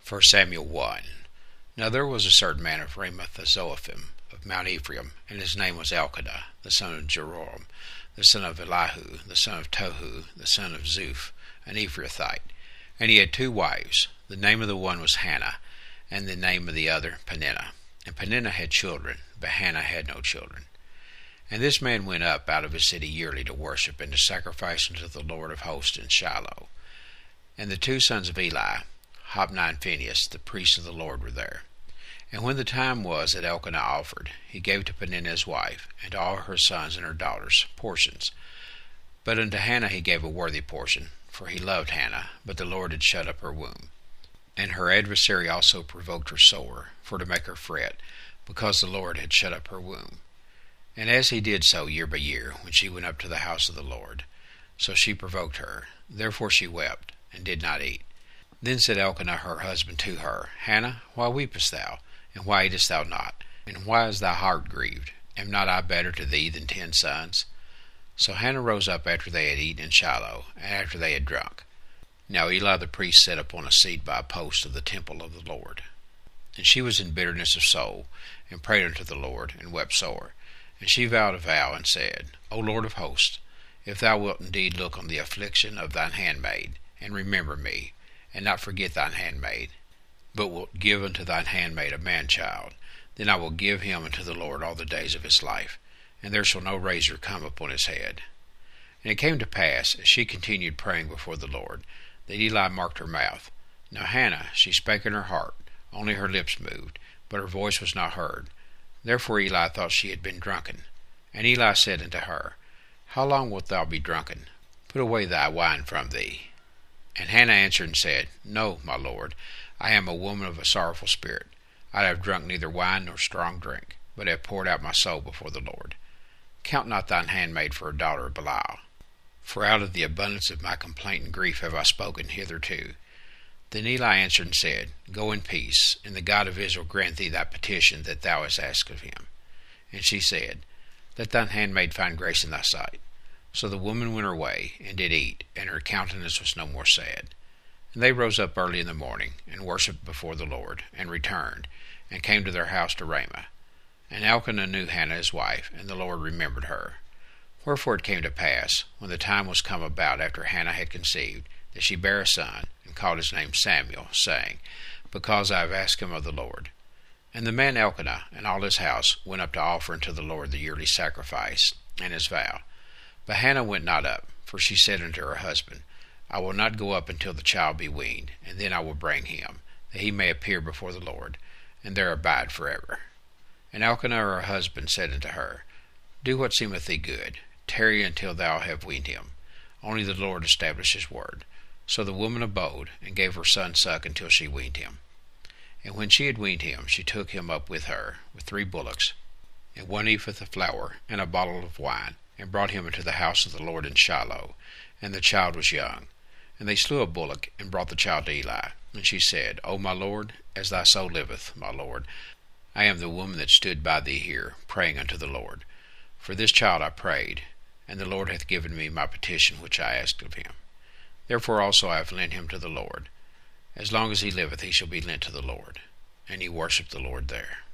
1 Samuel 1. Now there was a certain man of Ramoth Zophim, of Mount Ephraim, and his name was Elkanah, the son of Jeroham, the son of Elihu, the son of Tohu, the son of Zuph, an Ephrathite. And he had two wives. The name of the one was Hannah, and the name of the other Peninnah. And Peninnah had children, but Hannah had no children. And this man went up out of his city yearly to worship and to sacrifice unto the Lord of hosts in Shiloh. And the two sons of Eli, Hophni and Phinehas, the priests of the Lord, were there. And when the time was that Elkanah offered, he gave to Peninnah his wife, and to all her sons and her daughters, portions. But unto Hannah he gave a worthy portion, for he loved Hannah, but the Lord had shut up her womb. And her adversary also provoked her sore, for to make her fret, because the Lord had shut up her womb. And as he did so year by year, when she went up to the house of the Lord, so she provoked her. Therefore she wept, and did not eat. Then said Elkanah her husband to her, Hannah, why weepest thou, and why eatest thou not? And why is thy heart grieved? Am not I better to thee than 10 sons? So Hannah rose up after they had eaten in Shiloh, and after they had drunk. Now Eli the priest sat upon a seat by a post of the temple of the Lord. And she was in bitterness of soul, and prayed unto the Lord, and wept sore. And she vowed a vow, and said, O Lord of hosts, if thou wilt indeed look on the affliction of thine handmaid, and remember me, and not forget thine handmaid, but wilt give unto thine handmaid a man-child, then I will give him unto the Lord all the days of his life, and there shall no razor come upon his head. And it came to pass, as she continued praying before the Lord, that Eli marked her mouth. Now Hannah, she spake in her heart, only her lips moved, but her voice was not heard. Therefore Eli thought she had been drunken. And Eli said unto her, How long wilt thou be drunken? Put away thy wine from thee. And Hannah answered and said, No, my Lord, I am a woman of a sorrowful spirit. I have drunk neither wine nor strong drink, but have poured out my soul before the Lord. Count not thine handmaid for a daughter of Belial. For out of the abundance of my complaint and grief have I spoken hitherto. Then Eli answered and said, Go in peace, and the God of Israel grant thee thy petition that thou hast asked of him. And she said, Let thine handmaid find grace in thy sight. So the woman went her way, and did eat, and her countenance was no more sad. And they rose up early in the morning, and worshipped before the Lord, and returned, and came to their house to Ramah. And Elkanah knew Hannah his wife, and the Lord remembered her. Wherefore it came to pass, when the time was come about after Hannah had conceived, that she bare a son, and called his name Samuel, saying, Because I have asked him of the Lord. And the man Elkanah and all his house went up to offer unto the Lord the yearly sacrifice, and his vow. But Hannah went not up, for she said unto her husband, I will not go up until the child be weaned, and then I will bring him, that he may appear before the Lord, and there abide forever. And Elkanah her husband said unto her, Do what seemeth thee good, tarry until thou have weaned him. Only the Lord establish his word. So the woman abode, and gave her son suck until she weaned him. And when she had weaned him, she took him up with her, with 3 bullocks, and 1 ephah of flour, and a bottle of wine, and brought him into the house of the Lord in Shiloh. And the child was young. And they slew a bullock, and brought the child to Eli. And she said, O my Lord, as thy soul liveth, my Lord, I am the woman that stood by thee here, praying unto the Lord. For this child I prayed, and the Lord hath given me my petition which I asked of him. Therefore also I have lent him to the Lord. As long as he liveth he shall be lent to the Lord. And he worshipped the Lord there.